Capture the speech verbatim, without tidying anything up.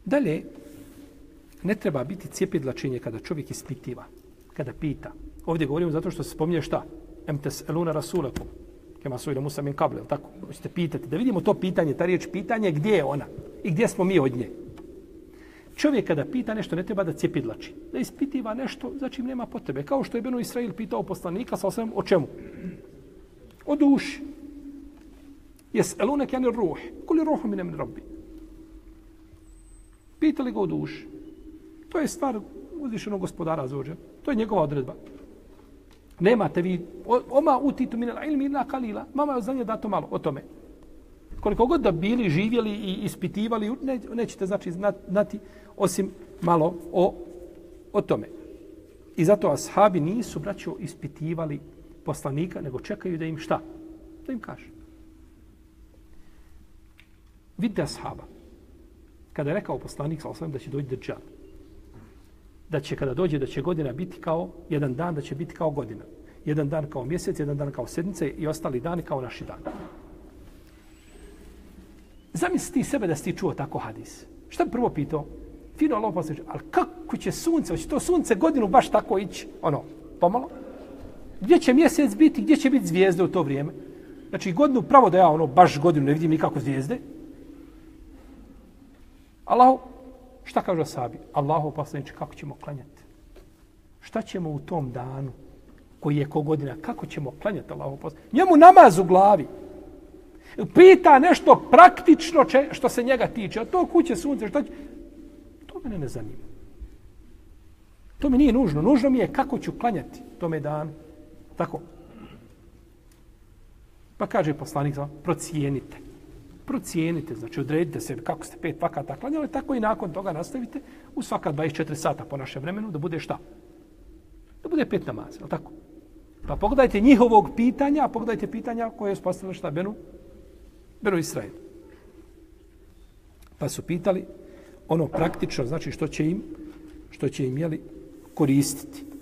Dalje, ne treba biti cijepidlačenje kada čovjek ispitiva, kada pita. Ovdje govorimo zato što se spominje šta? Emtes eluna rasulakum. Kema sujda Musa min kable, tako? Hoćete pitati. Da vidimo to pitanje, ta riječ pitanje, gdje je ona? I gdje smo mi od nje? Čovjek kada pita nešto, ne treba da cijepidlači. Da ispitiva nešto, za čim nema potrebe. Kao što je Benu Israil pitao poslanika sa osvijem, o čemu? O duši. Jes elunek jani ruh. Kuli ruhu minem rabbi. Pitali ga o duši. To je stvar uzvišenog gospodara Azzawajal. To je njegova odredba. Nemate vi, oma utitu minel ilmi illa kalila. Mama je znanje dato malo o tome. Koliko god da bili, živjeli i ispitivali, ne, nećete znači znati osim malo o, o tome. I zato ashabi nisu, braćo, ispitivali poslanika, nego čekaju da im šta? Da im kaže. Vidite ashaba. Kada je rekao poslanik sallallahu alejhi ve sellem da će doći Dejjal, da će kada dođe da će godina biti kao jedan dan, da će biti kao godina. Jedan dan kao mjesec, jedan dan kao sedmice i ostali dani kao naši dani. Zamisli ti sebe da si ti čuo tako hadis. Šta bi prvo pitao? Fino Allah poslanik, ali kako će sunce, hoće to sunce godinu baš tako ići? Ono, pomalo. Gdje će mjesec biti, gdje će biti zvijezde u to vrijeme? Znači godinu pravo da ja ono baš godinu ne vidim nikako zvijezde. Allah, šta kaže ashabi? Allahu poslaniče, kako ćemo klanjati? Šta ćemo u tom danu koji je ko godina? Kako ćemo klanjati Allahu poslaniče? Njemu namaz u glavi. Pita nešto praktično če, što se njega tiče. A to kuće sunce, što će... To mene ne zanima. To mi nije nužno. Nužno mi je kako ću klanjati tome danu. Tako. Pa kaže poslanik, procijenite. Procijenite, znači odredite se kako ste pet vakata klanjali, tako i nakon toga nastavite u svaka dvadeset četiri sata po našem vremenu da bude šta? Da bude pet namaza, je tako? Pa pogledajte njihovog pitanja, a pogledajte pitanja koje je postavili šta Benu, Benu Israil. Pa su pitali ono praktično, znači što će im, što će im jeli koristiti.